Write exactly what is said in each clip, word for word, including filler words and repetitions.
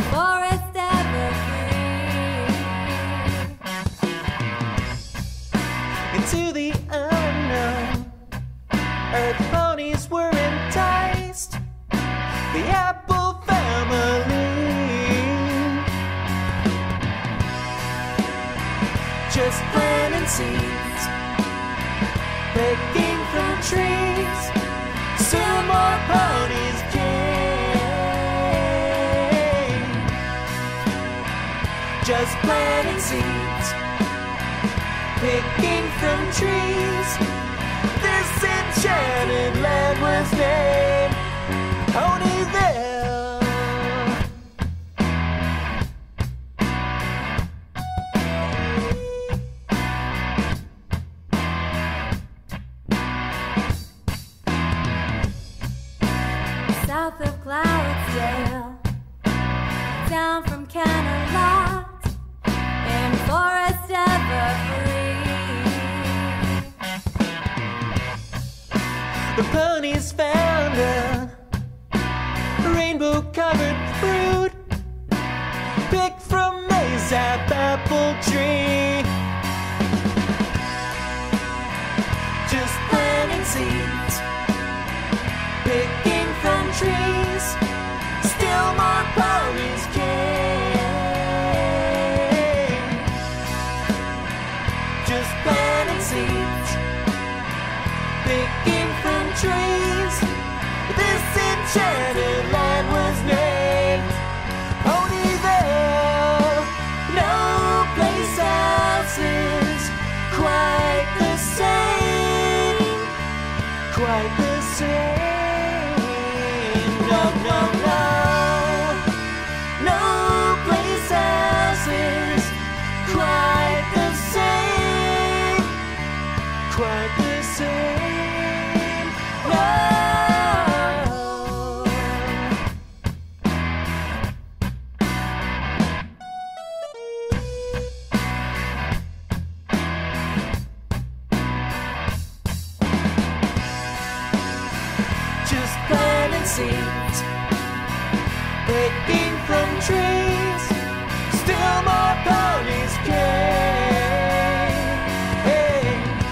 forest evergreen. Into the unknown, earth ponies were enticed. The Apple family, just planting seeds, picking from trees. Soon more ponies came. Just planting seeds, picking from trees. This enchanted land was named Ponyville. South of Cloudsdale, down from Camelot, in forest evergreen. The ponies found a rainbow-covered fruit picked from a sap apple tree. Just planting seeds, picking from trees. Still more ponies came. Just planting seeds, picking from trees. This enchanted land was named Ponyville. No place else is quite the same, quite the same. No, no, no. No place else is quite the same, quite the same. No. Just planting seeds, picking from trees. Still more ponies came. Hey.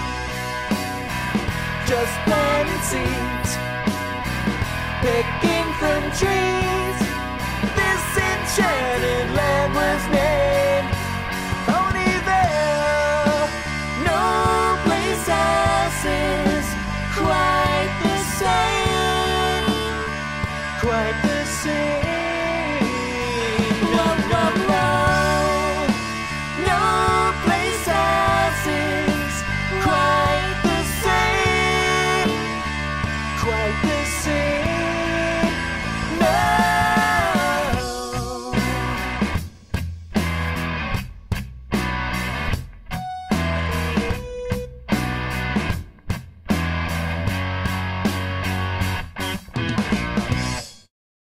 Just planting seeds, picking from trees. This enchanted land was named Ponyville. No place else is quite the same, quite the same.